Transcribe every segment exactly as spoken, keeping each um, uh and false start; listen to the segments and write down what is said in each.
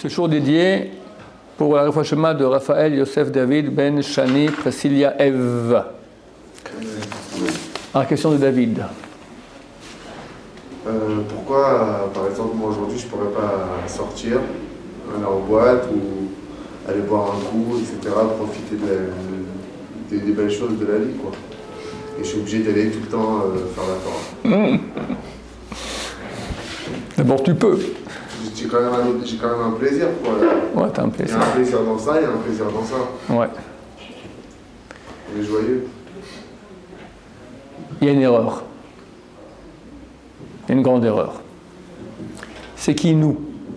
Ce jour dédié pour la Refashema de Raphaël Yosef David Ben Shani Presilia Ev. À la question de David. Euh, pourquoi, euh, par exemple, moi aujourd'hui, je ne pourrais pas sortir, aller en boîte ou aller boire un coup, et cetera, profiter de la, des, des belles choses de la vie, quoi. Et je suis obligé d'aller tout le temps euh, faire la Torah. Mmh. D'abord, tu peux. J'ai quand, même un, j'ai quand même un plaisir, quoi. Ouais, t'as un plaisir. Il y a un plaisir dans ça, il y a un plaisir dans ça. Ouais. Il est joyeux. Il y a une erreur. Il y a une grande erreur. C'est qui nous?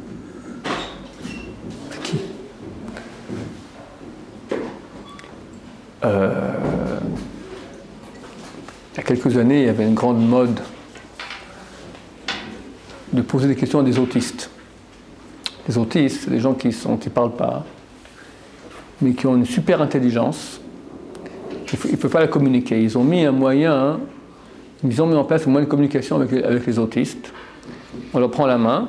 C'est qui? euh, Il y a quelques années, il y avait une grande mode de poser des questions à des autistes. Les autistes, c'est des gens qui ne qui parlent pas, mais qui ont une super intelligence. Il ne peuvent pas la communiquer. Ils ont mis un moyen, ils ont mis en place un moyen de communication avec les, avec les autistes. On leur prend la main,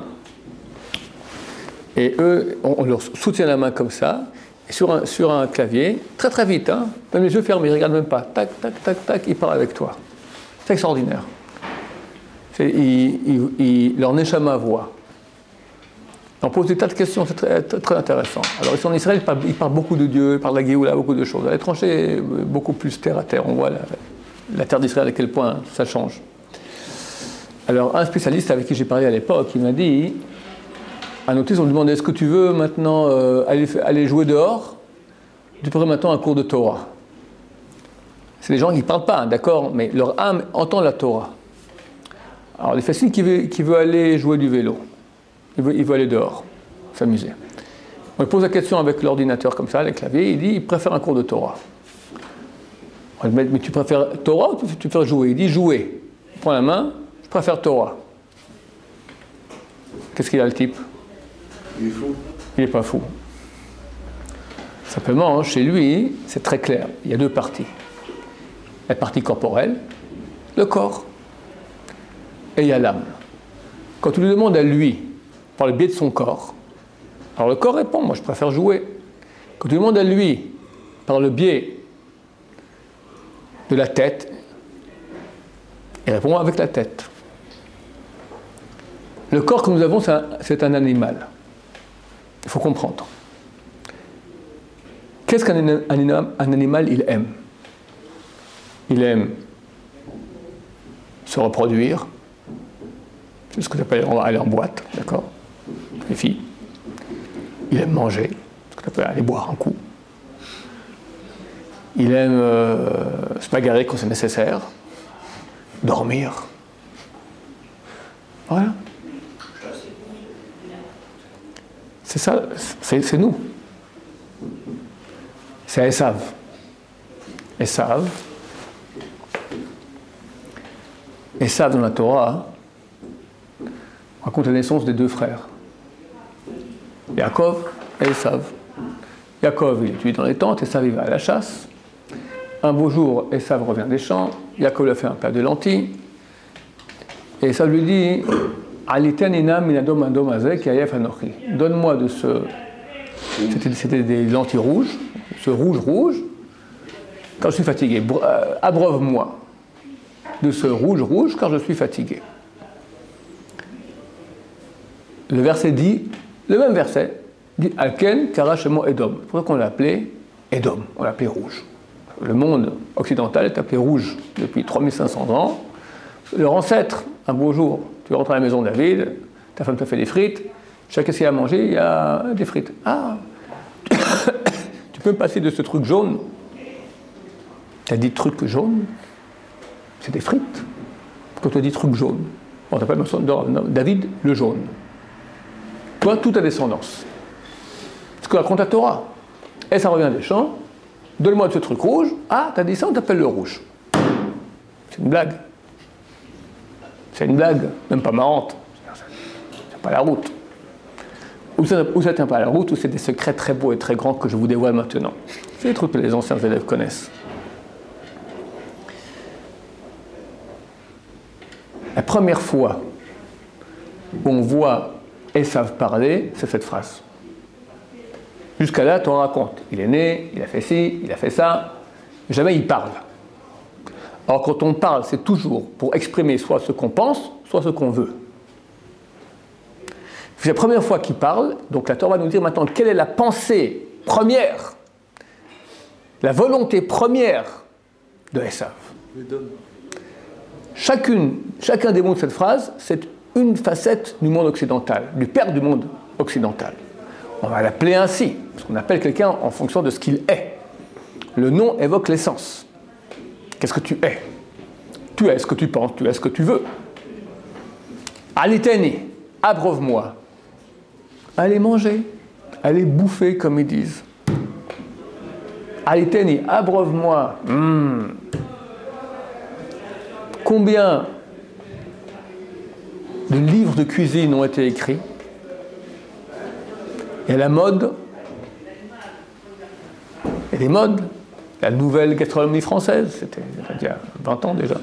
et eux, on, on leur soutient la main comme ça, et sur un, sur un clavier, très très vite, hein, même les yeux fermés, ils ne regardent même pas, tac, tac, tac, tac, ils parlent avec toi. C'est extraordinaire. C'est, ils, ils, ils, leur neshama voix. On pose des tas de questions, c'est très, très, très intéressant. Alors ici en Israël, ils parlent, ils parlent beaucoup de Dieu, ils parlent de la Géoula, beaucoup de choses. À l'étranger, beaucoup plus terre à terre. On voit la, la terre d'Israël, à quel point ça change. Alors un spécialiste avec qui j'ai parlé à l'époque, il m'a dit, un autiste, on lui demandait, est-ce que tu veux maintenant euh, aller, aller jouer dehors? Tu pourrais maintenant un cours de Torah. C'est des gens qui ne parlent pas, hein, d'accord, mais leur âme entend la Torah. Alors il est facile qui veut, qui veut aller jouer du vélo. Il veut, il veut aller dehors, s'amuser. On lui pose la question avec l'ordinateur comme ça, le clavier, il dit il préfère un cours de Torah. On lui dit mais tu préfères Torah ou tu préfères jouer? Il dit jouer. Il prend la main, je préfère Torah. Qu'est-ce qu'il a le type? Il est fou. Il n'est pas fou. Simplement, chez lui, c'est très clair. Il y a deux parties. La partie corporelle, le corps, et il y a l'âme. Quand tu lui demandes à lui, par le biais de son corps, alors le corps répond, moi je préfère jouer. Quand tu lui demandes à lui, par le biais de la tête, il répond avec la tête. Le corps que nous avons, c'est un, c'est un animal. Il faut comprendre. Qu'est-ce qu'un un, un animal, il aime? Il aime se reproduire. C'est ce que tu appelles aller en boîte, d'accord? Les filles. Il aime manger, ce que tu appelles aller boire un coup. Il aime euh, se bagarrer quand c'est nécessaire. Dormir. Voilà. C'est ça, c'est, c'est nous. C'est Esav. Esav. Esav dans la Torah raconte la naissance des deux frères. Yaakov et Esav. Yaakov, il est tué dans les tentes, Esav, il va à la chasse. Un beau jour, Esav revient des champs, Yaakov lui a fait un plat de lentilles, et Esav lui dit donne-moi de ce. C'était, c'était des lentilles rouges, ce rouge-rouge, quand je suis fatigué. Abreuve-moi de ce rouge-rouge car je suis fatigué. Le verset dit, le même verset, dit Alken Karashemo Edom. C'est pour ça qu'on l'a appelé Edom, on l'a appelé rouge. Le monde occidental est appelé rouge depuis trois mille cinq cents ans. Leur ancêtre, un beau jour, tu rentres à la maison de David, ta femme t'a fait des frites, chacun qu'est-ce qu'il a mangé? Il y a des frites. Ah, tu peux me passer de ce truc jaune? Tu as dit truc jaune? C'est des frites. Quand tu as dit truc jaune, on t'appelle David le jaune. Toi, toute ta descendance. Ce que raconte la Torah. Et ça revient des champs. Donne-moi de ce truc rouge. Ah, t'as dit ça, on t'appelle le rouge. C'est une blague. C'est une blague, même pas marrante. Ça tient pas la route. Ou ça ne tient pas la route, ou c'est des secrets très beaux et très grands que je vous dévoile maintenant. C'est des trucs que les anciens élèves connaissent. La première fois où on voit Esav parler, c'est cette phrase. Jusqu'à là, tu en racontes. Il est né, il a fait ci, il a fait ça. Jamais il parle. Alors quand on parle, c'est toujours pour exprimer soit ce qu'on pense, soit ce qu'on veut. C'est la première fois qu'il parle, donc la Torah va nous dire maintenant quelle est la pensée première, la volonté première de Esav. Chacune, chacun des mots de cette phrase, c'est une facette du monde occidental, du père du monde occidental. On va l'appeler ainsi, parce qu'on appelle quelqu'un en fonction de ce qu'il est. Le nom évoque l'essence. Qu'est-ce que tu es? Tu es ce que tu penses, tu es ce que tu veux. Aliteni, abreuve-moi. Allez manger, allez bouffer, comme ils disent. Aliteni, abreuve-moi. Mmh. Combien de livres de cuisine ont été écrits? Et la mode, et les modes, la nouvelle gastronomie française, c'était il y a vingt ans déjà.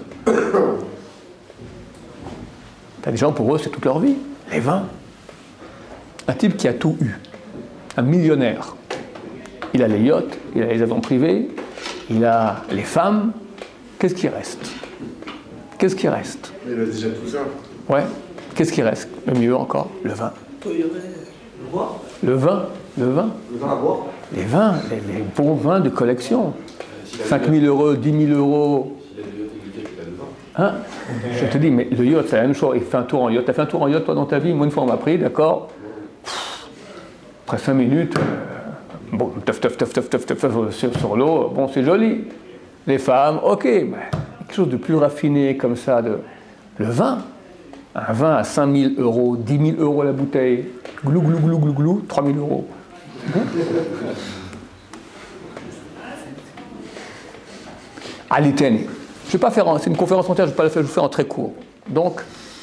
T'as des gens, pour eux, c'est toute leur vie. Les vins. Un type qui a tout eu. Un millionnaire. Il a les yachts, il a les avions privés, il a les femmes. Qu'est-ce qui reste? Qu'est-ce qui reste? Il a déjà tout ça. Ouais. Qu'est-ce qui reste? Le mieux encore, le vin. Le vin, le vin. Le vin à boire. Les vins, les, les bons vins de collection. cinq mille euros, dix mille euros. Hein? Je te dis, mais le yacht, c'est la même chose. Il fait un tour en yacht. Tu as fait un tour en yacht, toi, dans ta vie? Moi, une fois, on m'a pris, d'accord. Après cinq minutes, euh, bon, teuf, teuf, teuf, teuf, teuf, teuf, sur, sur l'eau, bon, c'est joli. Les femmes, ok, mais quelque chose de plus raffiné comme ça, de, le vin. Un vin à cinq mille euros, dix mille euros la bouteille, glou, glou, glou, glou, glou, trois mille euros. Aliteni. Je vais pas faire, c'est une conférence entière, je ne vais pas la faire, je vais faire en très court. Donc,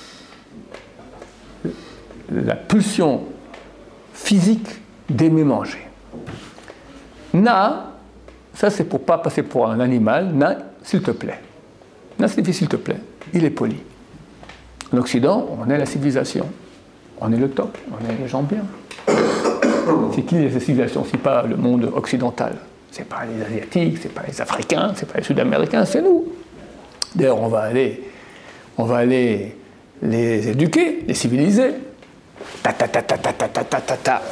la pulsion physique d'aimer manger. Na, ça c'est pour pas passer pour un animal. Na, s'il te plaît. Na signifie s'il te plaît. Il est poli. En Occident, on est la civilisation. On est le top. On est les gens bien. C'est qui les civilisations si pas le monde occidental? C'est pas les Asiatiques, c'est pas les Africains, c'est pas les Sud-Américains, c'est nous. D'ailleurs, on va aller, on va aller les éduquer, les civiliser. Ta ta ta ta ta ta ta ta ta ta.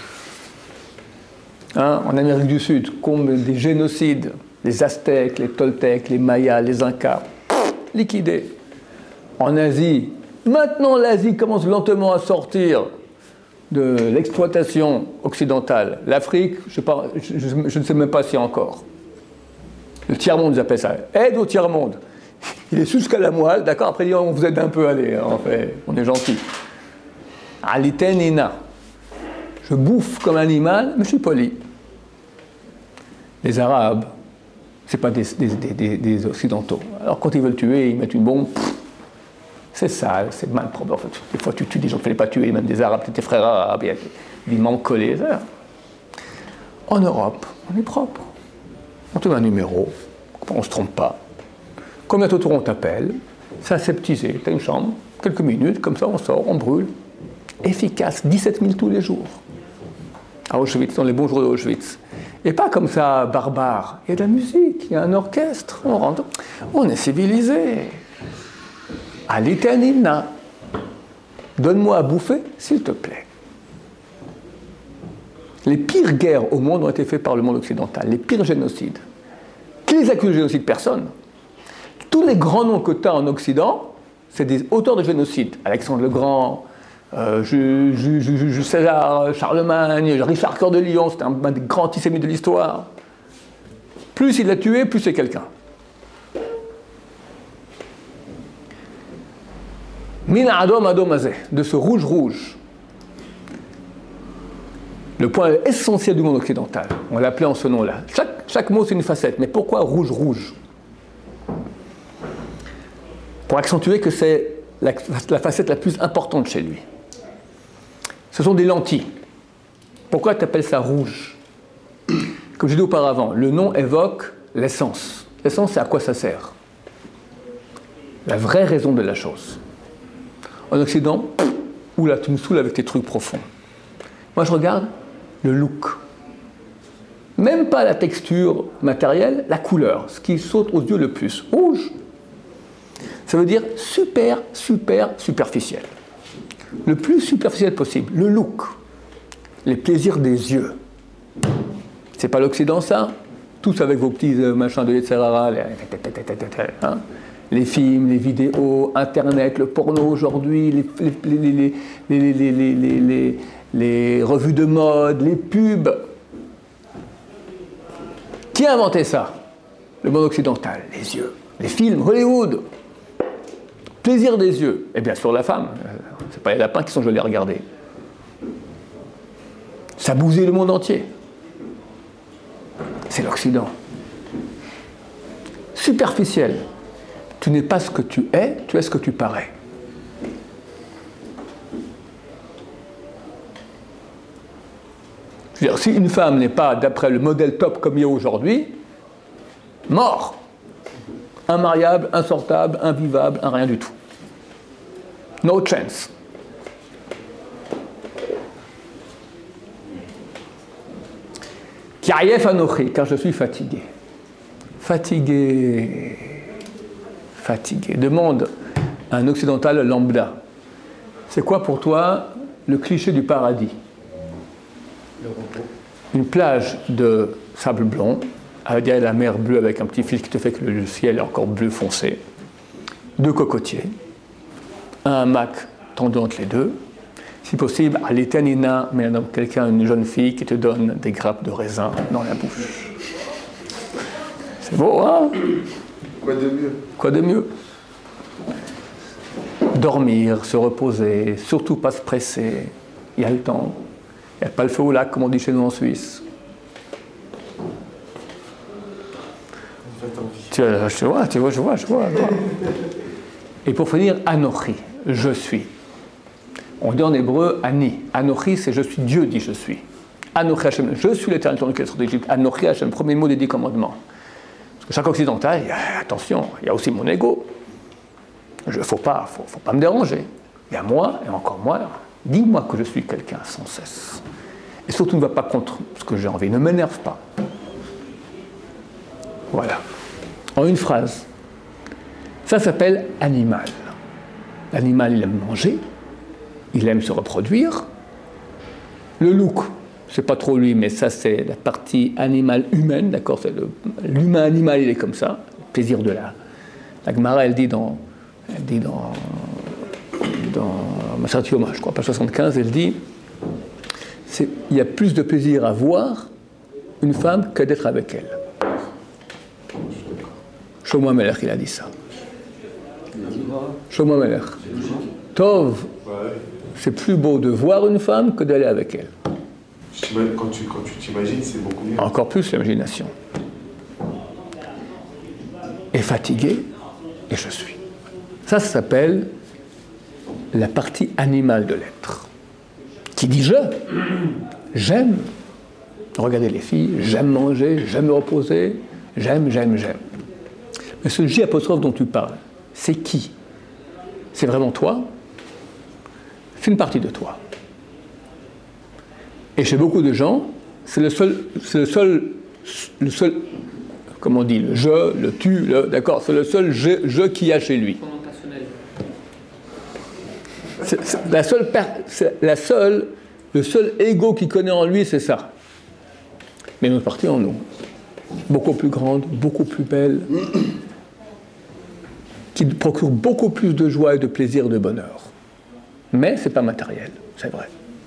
Hein, en Amérique du Sud, comme des génocides, les Aztèques, les Toltecs, les Mayas, les Incas, liquidés. En Asie, maintenant l'Asie commence lentement à sortir de l'exploitation occidentale. L'Afrique, je, pas, je, je, je ne sais même pas s'il y a encore. Le tiers-monde, ils appellent ça. Aide au tiers-monde. Il est jusqu'à la moelle, d'accord? Après, on vous aide un peu, allez, en fait, on est gentil. Alitenina. Je bouffe comme animal, mais je suis poli. Les Arabes, ce n'est pas des, des, des, des Occidentaux. Alors, quand ils veulent tuer, ils mettent une bombe. Pff, c'est sale, c'est mal propre. En fait, des fois, tu tues des gens, il ne fallait pas tuer, même des Arabes, tes frères arabes, il y a des membres collés. Ça. En Europe, on est propre. On te met un numéro, on ne se trompe pas. Combien de tours on t'appelle? C'est aseptisé, tu as une chambre, quelques minutes, comme ça on sort, on brûle. Efficace, dix-sept mille tous les jours. À Auschwitz, dans les bons jours de Auschwitz. Et pas comme ça, barbare. Il y a de la musique, il y a un orchestre, on rentre. On est civilisé. Alitenina. Donne-moi à bouffer, s'il te plaît. Les pires guerres au monde ont été faites par le monde occidental, les pires génocides. Qui les accuse de génocide? Personne. Tous les grands noms que tu as en Occident, c'est des auteurs de génocide. Alexandre le Grand, euh, Jules César, Charlemagne, Richard Cœur de Lion, c'était un, un des grands antisémites de l'histoire. Plus il l'a tué, plus c'est quelqu'un. Mina Adom Adom Azeh, de ce rouge-rouge. Le point essentiel du monde occidental, on l'appelait en ce nom-là. Chaque, chaque mot c'est une facette, mais pourquoi rouge-rouge? Pour accentuer que c'est la, la facette la plus importante chez lui. Ce sont des lentilles. Pourquoi tu appelles ça rouge? Comme je l'ai dit auparavant, le nom évoque l'essence. L'essence, c'est à quoi ça sert? La vraie raison de la chose. En Occident, oula, tu me saoules avec tes trucs profonds. Moi, je regarde le look. Même pas la texture matérielle, la couleur, ce qui saute aux yeux le plus. Rouge. Ça veut dire super, super superficiel. Le plus superficiel possible. Le look. Les plaisirs des yeux. C'est pas l'Occident, ça? Tous avec vos petits euh, machins de Yetzirah, les, hein, les films, les vidéos, Internet, le porno aujourd'hui, les, les, les, les, les, les, les, les, les, les revues de mode, les pubs. Qui a inventé ça? Le monde occidental, les yeux. Les films, Hollywood. Plaisir des yeux. Et bien sûr la femme. C'est pas les lapins qui sont jolis à regarder. Ça bousille le monde entier. C'est l'Occident. Superficiel. Tu n'es pas ce que tu es, tu es ce que tu parais. C'est-à-dire, si une femme n'est pas d'après le modèle top comme il y a aujourd'hui, mort. Immariable, insortable, invivable, un rien du tout. No chance. Ki'ayef anochi, car je suis fatigué. Fatigué. Fatigué. Demande à un occidental lambda. C'est quoi pour toi le cliché du paradis? Le repos. Une plage de sable blond, avec derrière la mer bleue avec un petit fil qui te fait que le ciel est encore bleu foncé. Deux cocotiers. Un hamac tendu entre les deux. Si possible, à l'éternina, mais quelqu'un, une jeune fille qui te donne des grappes de raisin dans la bouche. C'est beau, hein? Quoi de mieux? Quoi de mieux? Dormir, se reposer, surtout pas se presser. Il y a le temps. Il n'y a pas le feu au lac, comme on dit chez nous en Suisse. Tu vois, je vois, tu vois, je vois, je vois. Je vois. Et pour finir, Anochi, je suis. On dit en hébreu Ani. Anochi, c'est je suis Dieu, dit je suis. Anochi Hashem, je suis l'éternel dans lequel d'Égypte. Anochi Hashem, premier mot des dix commandements. Parce que chaque occidental, attention, il y a aussi mon ego. Il ne faut pas, faut, faut pas me déranger. Il y a moi, et encore moi, dis-moi que je suis quelqu'un sans cesse. Et surtout, ne va pas contre ce que j'ai envie. Ne m'énerve pas. Voilà. En une phrase. Ça s'appelle animal. L'animal, il aime manger. Il aime se reproduire. Le look, c'est pas trop lui, mais ça, c'est la partie animale humaine, d'accord? C'est le, l'humain animal, il est comme ça. Le plaisir de la. La Gemara, elle dit dans. Elle dit dans. Dans Maseret Yoma, je crois, page soixante-quinze, elle dit. C'est, il y a plus de plaisir à voir une femme que d'être avec elle. Shlomo HaMelech, il a dit ça. Shlomo HaMelech. Tov, c'est plus beau de voir une femme que d'aller avec elle. Quand tu, quand tu t'imagines, c'est beaucoup mieux. Encore plus l'imagination. Et fatigué, et je suis. Ça, ça s'appelle la partie animale de l'être. Qui dit je, j'aime. Regardez les filles, j'aime manger, j'aime me reposer, j'aime, j'aime, j'aime. Mais ce J apostrophe dont tu parles, c'est qui? C'est vraiment toi? C'est une partie de toi. Et chez beaucoup de gens, c'est le seul, c'est le seul, le seul, comment on dit, le je, le tu, le, d'accord, c'est le seul je, je qu'il y a chez lui. C'est, c'est la seule, c'est la seule, le seul ego qu'il connaît en lui, c'est ça. Mais une autre partie en nous, beaucoup plus grande, beaucoup plus belle, qui procure beaucoup plus de joie et de plaisir, de bonheur. Mais c'est pas matériel, c'est vrai.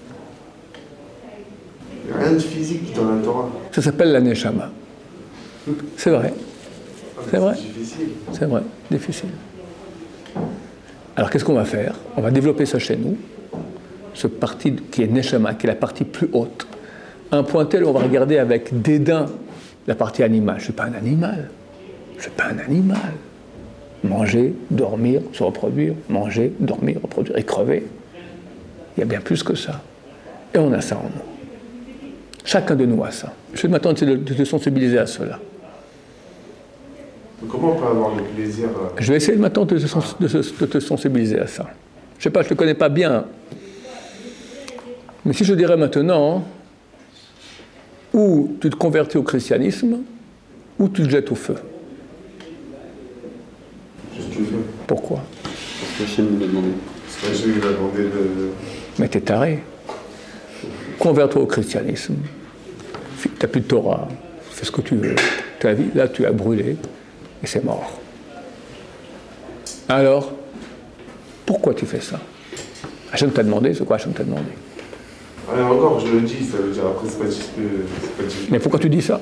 Il n'y a rien de physique dans la Torah. Ça s'appelle la Neshama. C'est vrai. C'est vrai. C'est difficile. C'est vrai, difficile. Alors qu'est-ce qu'on va faire? On va développer ça chez nous, ce parti qui est Neshama, qui est la partie plus haute. À un point tel où on va regarder avec dédain la partie animale. Je ne suis pas un animal. Je ne suis pas un animal. Manger, dormir, se reproduire, manger, dormir, reproduire et crever. Il y a bien plus que ça. Et on a ça en nous. Chacun de nous a ça. Je vais m'attendre de, de te sensibiliser à cela. Comment on peut avoir le plaisir euh... Je vais essayer maintenant de te, de, de te sensibiliser à ça. Je ne sais pas, je ne te connais pas bien. Mais si je dirais maintenant, ou tu te convertis au christianisme, ou tu te jettes au feu. Juste le feu. Pourquoi? Parce que Hachem nous l'a demandé. Parce que Hachem il a demandé de... Mais t'es taré. Convertis-toi au christianisme. T'as plus de Torah. Fais ce que tu veux. Ta vie, là, tu as brûlé. Et c'est mort. Alors, pourquoi tu fais ça? Hachem t'a demandé, c'est quoi Hachem t'a demandé? Ouais, encore, je le dis, ça veut dire après, c'est pas dit que. C'est pas dit. Mais pourquoi tu dis ça?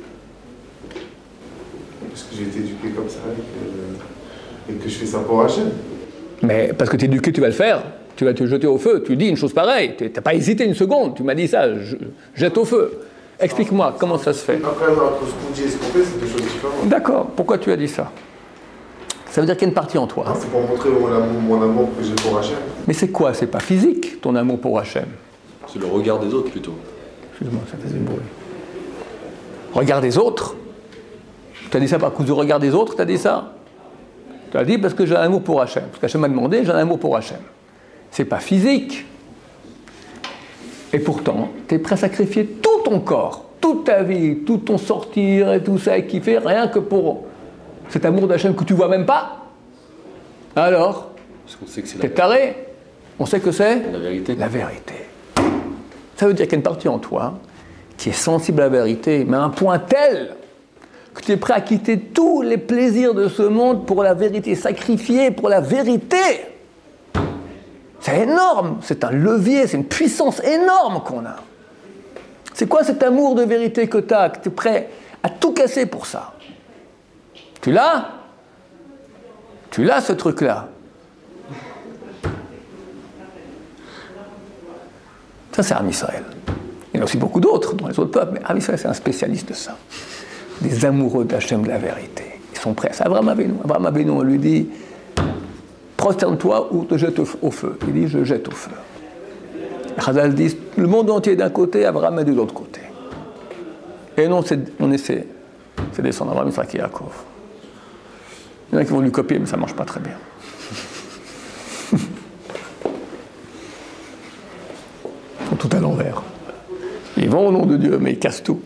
Parce que j'ai été éduqué comme ça et que, et que je fais ça pour Hachem. Mais parce que tu es éduqué, tu vas le faire. Tu vas te jeter au feu. Tu dis une chose pareille. Tu n'as pas hésité une seconde. Tu m'as dit ça, je, jette au feu. Explique-moi, comment ça se fait? Après, entre ce qu'on dit et ce qu'on fait, c'est deux choses différentes. D'accord, pourquoi tu as dit ça? Ça veut dire qu'il y a une partie en toi. Ah, c'est pour montrer mon amour, mon amour que j'ai pour Hachem. Mais c'est quoi? C'est pas physique, ton amour pour Hachem. C'est le regard des autres plutôt. Excuse-moi, ça faisait bruit. Regard des autres? Tu as dit ça par cause du regard des autres, tu as dit ça? Tu as dit parce que j'ai un amour pour Hachem. Parce qu'Hachem m'a demandé, j'ai un amour pour Hachem. C'est pas physique. Et pourtant, tu es prêt à sacrifier tout ton corps, toute ta vie, tout ton sortir et tout ça, et qui fait rien que pour cet amour d'Hachem que tu vois même pas. Alors, Parce qu'on sait que c'est t'es la, taré. On sait que c'est la vérité. la vérité. Ça veut dire qu'il y a une partie en toi qui est sensible à la vérité, mais à un point tel que tu es prêt à quitter tous les plaisirs de ce monde pour la vérité, sacrifier pour la vérité. C'est énorme, c'est un levier, c'est une puissance énorme qu'on a. C'est quoi cet amour de vérité que tu as, que tu es prêt à tout casser pour ça? Tu l'as? Tu l'as ce truc-là? Ça, c'est Am Israël. Il y en a aussi beaucoup d'autres dans les autres peuples, mais Am Israël, c'est un spécialiste de ça. Des amoureux d'Hachem de la vérité. Ils sont prêts. C'est Abraham Avinu. Abraham Avinu, on lui dit prosterne-toi ou te jette au feu. Il dit je jette au feu. Les Chazal disent le monde entier d'un côté, Abraham est de l'autre côté. Et non, c'est, on essaie. C'est descendre Abraham, Yitzhak et Yaakov. Il y en a qui vont lui copier, mais ça ne marche pas très bien. Ils font tout à l'envers. Ils vont au nom de Dieu, mais ils cassent tout.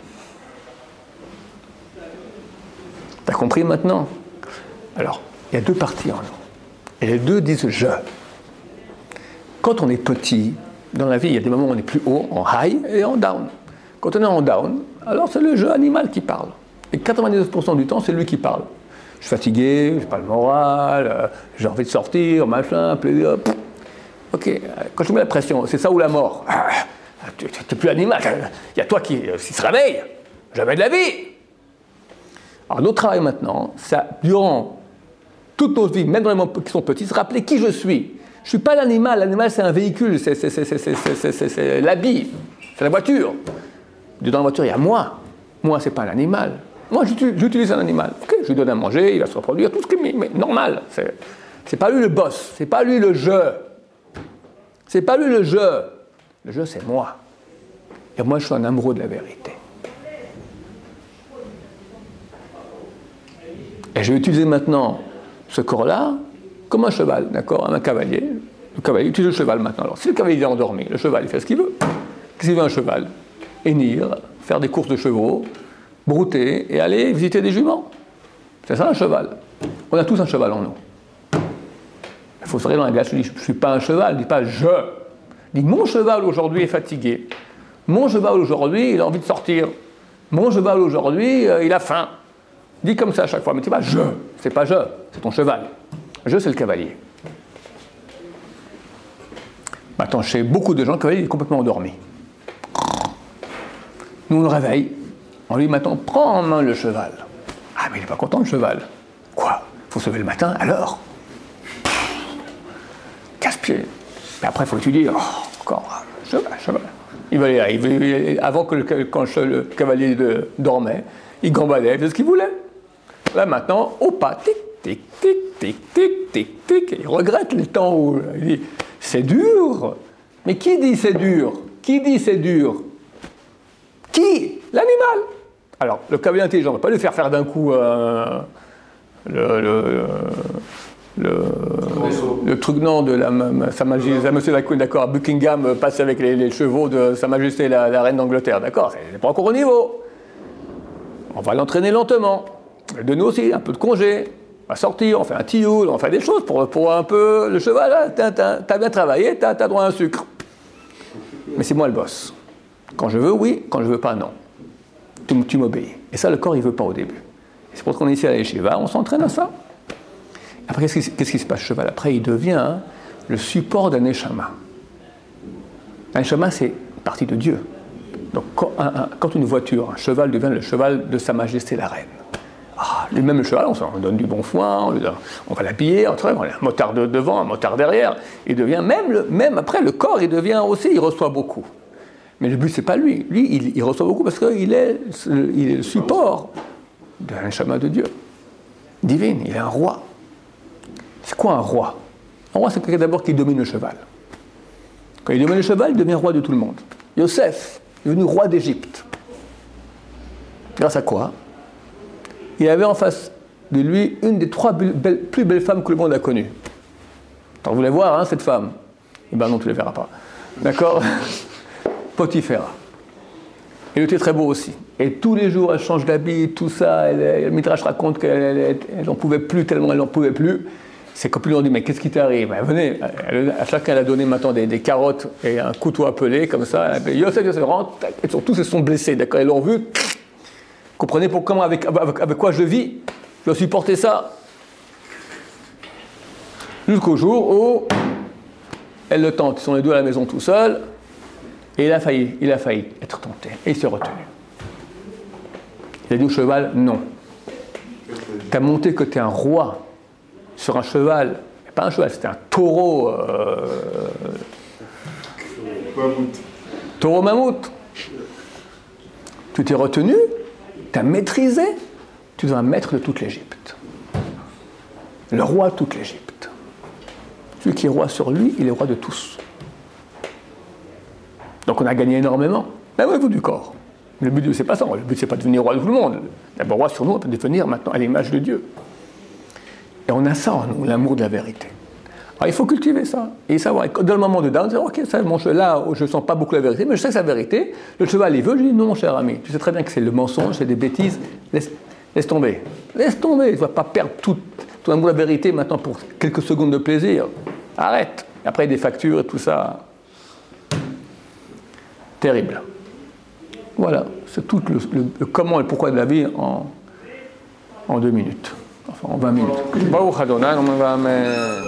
T'as compris maintenant? Alors, il y a deux parties en nous. Et les deux disent « je ». Quand on est petit, dans la vie, il y a des moments où on est plus haut, en high, et en down. Quand on est en down, alors c'est le jeu animal qui parle. Et quatre-vingt-dix-neuf pour cent du temps, c'est lui qui parle. Je suis fatigué, je n'ai pas le moral, euh, j'ai envie de sortir, machin, plaisir. Pff. Ok, quand je mets la pression, c'est ça ou la mort? Ah, tu n'es plus animal, il y a toi qui, qui se réveille, jamais de la vie. Alors notre travail maintenant, ça, durant toute notre vie, même dans les moments qui sont petits, se rappeler qui je suis. Je ne suis pas l'animal, l'animal c'est un véhicule, c'est, c'est, c'est, c'est, c'est, c'est, c'est, c'est l'habit, c'est la voiture. Dans la voiture, il y a moi. Moi, ce n'est pas un animal. Moi, j'utilise un animal. Ok, je lui donne à manger, il va se reproduire, tout ce qui est mais normal. C'est, c'est pas lui le boss, c'est pas lui le jeu. C'est pas lui le jeu. Le jeu, c'est moi. Et moi, je suis un amoureux de la vérité. Et je vais utiliser maintenant ce corps-là comme un cheval, d'accord, un cavalier. Le cavalier utilise le cheval maintenant. Alors, si le cavalier est endormi, le cheval, il fait ce qu'il veut. Qu'est-ce qu'il veut un cheval? Hennir, faire des courses de chevaux, brouter et aller visiter des juments. C'est ça un cheval. On a tous un cheval en nous. Il faut se regarder dans la glace, je dis, je ne suis pas un cheval, je ne dis pas je. Je dis, mon cheval aujourd'hui est fatigué. Mon cheval aujourd'hui, il a envie de sortir. Mon cheval aujourd'hui, euh, il a faim. Dis comme ça à chaque fois, mais tu vois, je, c'est pas je, c'est ton cheval. Je, c'est le cavalier. Maintenant, chez beaucoup de gens, le cavalier est complètement endormi. Nous, on le réveille. On lui dit maintenant, prends en main le cheval. Ah, mais il n'est pas content, le cheval. Quoi? Il faut se lever le matin, alors? Casse-pied. Mais après, il faut étudier. Oh, encore, cheval, cheval. Il va aller, il va, avant que le, quand le cavalier de, dormait, il gambadait, il faisait ce qu'il voulait. Là, maintenant, au pas, tic, tic, tic, tic, tic, tic, tic. Il regrette le temps où il dit, c'est dur. Mais qui dit c'est dur? Qui dit c'est dur? Qui? L'animal. Alors, le cavalier intelligent ne va pas lui faire faire d'un coup euh, le, le, le, le truc non de la, Sa Majesté, Monsieur la Queen, d'accord, Buckingham passe avec les, les chevaux de Sa Majesté la, la Reine d'Angleterre, d'accord, c'est pas encore au niveau. On va l'entraîner lentement. De nous aussi, un peu de congé. On va sortir, on fait un tioul, on fait des choses pour, pour un peu. Le cheval, t'as, t'as, t'as bien travaillé, t'as, t'as droit à un sucre. Mais c'est moi le boss. Quand je veux, oui. Quand je veux pas, non. Tu, tu m'obéis. Et ça, le corps, il veut pas au début. Et c'est pour ça qu'on est ici à la yeshiva, on s'entraîne à ça. Après, qu'est-ce qui, qu'est-ce qui se passe, cheval? Après, il devient hein, le support d'un neshama. Un neshama, c'est partie de Dieu. Donc, quand, un, un, quand une voiture, un cheval devient le cheval de Sa Majesté la Reine. Ah, même le cheval, on, on donne du bon foin, on, donne, on va l'habiller, on, on a un motard de devant, un motard derrière. Il devient, même, le, même après, le corps, il devient aussi, il reçoit beaucoup. Mais le but, c'est pas lui. Lui, il, il reçoit beaucoup parce qu'il est, il est le support d'un chemin de Dieu. Divine, il est un roi. C'est quoi un roi? Un roi, c'est quelqu'un d'abord qui domine le cheval. Quand il domine le cheval, il devient roi de tout le monde. Yosef est devenu roi d'Égypte. Grâce à quoi? Il avait en face de lui une des trois belles, plus belles femmes que le monde a connues. Alors, vous voulez voir, hein, cette femme? Eh bien non, tu ne les verras pas. D'accord? Potiphera. Il était très beau aussi. Et tous les jours, elle change d'habit, tout ça. Elle, le Midrash raconte qu'elle n'en pouvait plus, tellement elle n'en pouvait plus. C'est quand plus on dit, mais qu'est-ce qui t'arrive? Ben, venez, elle, à chacun, elle a donné maintenant des, des carottes et un couteau à peler, comme ça. Elle a dit, Yosef, Yosef, rentre. Et surtout, ils se sont blessés. D'accord? Ils l'ont vu. Comprenez pour comment, avec, avec, avec quoi je vis? Je dois supporter ça. Jusqu'au jour où elle le tente. Ils sont les deux à la maison tout seuls. Et il a failli, il a failli être tenté. Et il s'est retenu. Il a dit au cheval, non. Tu as monté que tu es un roi sur un cheval. Pas un cheval, c'était un taureau. Euh, Mammouth. Taureau mammouth. Tu t'es retenu, tu as maîtrisé, tu dois un maître de toute l'Égypte. Le roi de toute l'Égypte. Celui qui est roi sur lui, il est roi de tous. Donc on a gagné énormément, même au niveau du corps. Le but, c'est pas ça. Le but, c'est pas de devenir roi de tout le monde. D'abord, roi sur nous, on peut devenir maintenant à l'image de Dieu. Et on a ça en nous, l'amour de la vérité. Alors il faut cultiver ça. Et savoir, dans le moment de down, dire, ok, ça, mon cheval, là, je ne sens pas beaucoup la vérité, mais je sais que c'est la vérité. Le cheval, il veut, je dis, non, mon cher ami, tu sais très bien que c'est le mensonge, c'est des bêtises. Laisse, laisse tomber. Laisse tomber. Tu ne vas pas perdre tout ton amour de la vérité maintenant pour quelques secondes de plaisir. Arrête. Et après, des factures et tout ça. Terrible. Voilà, c'est tout le, le, le comment et le pourquoi de la vie en, en deux minutes. Enfin, en vingt minutes. Baruch Adonai, on va